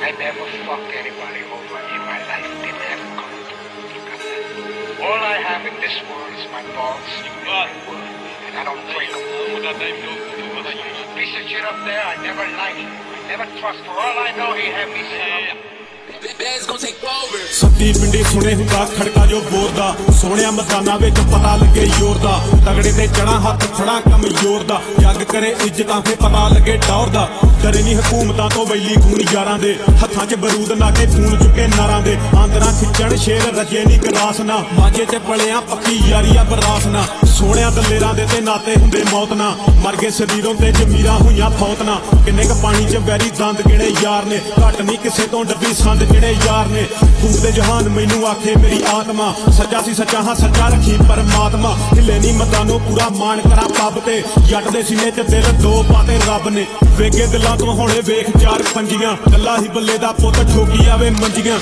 I never fucked anybody over in my life. Didn't have a clue. All I have in this world is my balls and my word. And I don't break them. Piece of shit up there, I never liked him. I never trust. For all I know, he had me set up. Satti पिंडी सुने हुंदा खड़का जो bore दा सोहणिया मैदानां विच पता लगे जोर दा तगड़े ते चढ़ा हाथ फड़ा कमजोर दा जग करे इज्जतां ते पता लगे टौर दा डरे नहीं हुकूमतां तो वैली खून यारां दे हत्थां च बरूद नाके खून चुके नारां दे आंदरां खिच्चण शेर रजे नहीं गरास ना माझे च पलियां पक्की यारी आ बरास ना सोहणिया दलेरां दे ते नाते हुंदे मौत ना मर गए सरीरों ते जमीरां होईयां फौत ना किन्ने क पानी च वैरी दंद गिणे यार ने घट नहीं किसे तो डब्बी संद जिहड़े यार ने फूक दे जहान मैनू आखे मेरी आत्मा सच्चा सी सच्चा हाँ सच्चा रखी परमात्मा हिले नहीं मदानो पूरा मान करा पब ते जट दे सीने च दिल दो पाते रब ने वेगे दिलां तो होणे वेख चार पंजियां गल्ला ही बल्ले दा पुत ठोकी आवे मंजियां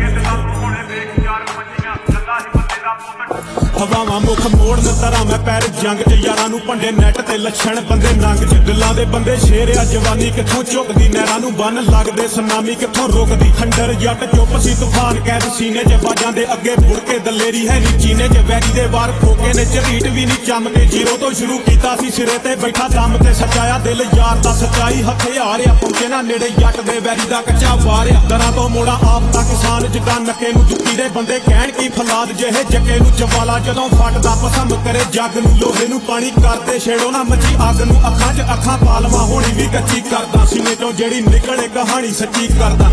हवावां मुख मोड़ न तरा मैं पैर जंग च यारां नू भंडे नैट ते लछण बंदे नंग च दिलां दे बंदे शेर आ जवानी कित्थों झुकदी नैरां नू बन लगदे सुनामी कित्थों रोकदी खंडर जट चुप सी तूफान कैद सीने च बाजां दे अगे मुड़ के दलेरी है नी चीने च वैरी दे वार खोके ने झरीट भी नी चमके जीरो तो शुरू कीता सी सिरे ते बैठा दम ते सचाया दिल यार दा सच्चाई हथियार आ पहुंचे ना नेड़े जट दे वैरी दा कच्चा वार आ दरां तो मोड़ा आप दा किसान जिद्दां नक्के नू जुक्की दे बंदे कहण की फलाद जेहे जक्के नू जवाला जदों फटदा पसंद करे जग नू लोहे नू पानी करदे छेड़ो ना मची अग नू अखां च अखां पालवा होनी भी कच्ची करदा सीने चों जेड़ी निकले कहानी सच्ची करदा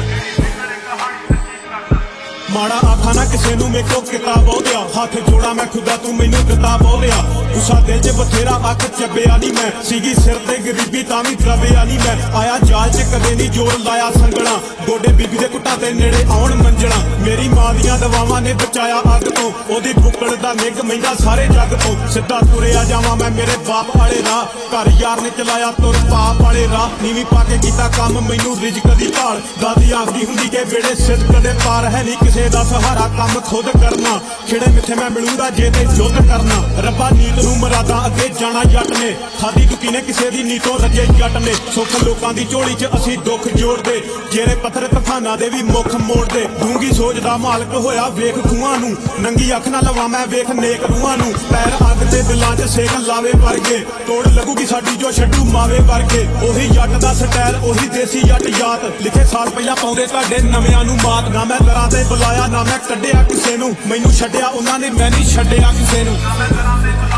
माड़ा आखा ना किसे नू मेरे को किताब हो गया हाथ जोड़ा मैं खुदा तू मैनू किताब हो गया गुस्सा दिल च बथेरा अख चब्बिया नी मैं सीगी सिर ते गरीबी तां भी दबिया नी मैं आया जाल च कदे नी जोर लाया संगना गोडे बीबी दे घुट्टा ते नेड़े आउण मंजणा मेरी मां दियां दवावां ने बचाया अग तो ओदी बुक्कड़ दा निग महिंदा सारे जग तो सिद्धा तुरिया जावां मैं मेरे बाप वाले राह घर यार ने चलाया तुर पाप वाले राह नीवी पा के कीता काम मैनू रिजक दी भाल दादी आखदी हुंदी के बेड़े सिद्ध कदे पार है नी किसे दा सहारा काम खुद करना खिड़े मिथे मैं मिलूंगा जे ते युद्ध करना रब्बा नीत नू मरादा अगे जाना जट ने खादी दुकी ने किसे दी नीतों रजे जट ने सुख लोकां दी झोली च असी दुख जोड़दे जेरे पत्थर तफाना दे भी मुख मोड़दे डूंगी सोच दा मालक होया वेख खूहां नू नंगी अख ना लवा मैं वेख नेक रूहां नू पैर अग दे दिलां च सेक लावे वर्गे तोड़ लगूगी साडी जो छड्डू मावे वर्गे ओही जट दा स्टाइल ओही देसी जट यात लिखे साल पहिला पाउंदे तुहाडे नविआं नू मात ना मैं दरां ते बुलाया ना मैं कड्ढिया किसे नू मैनू छड्डिया उन्हां ने मैं नहीं छड्डिया किसे नू।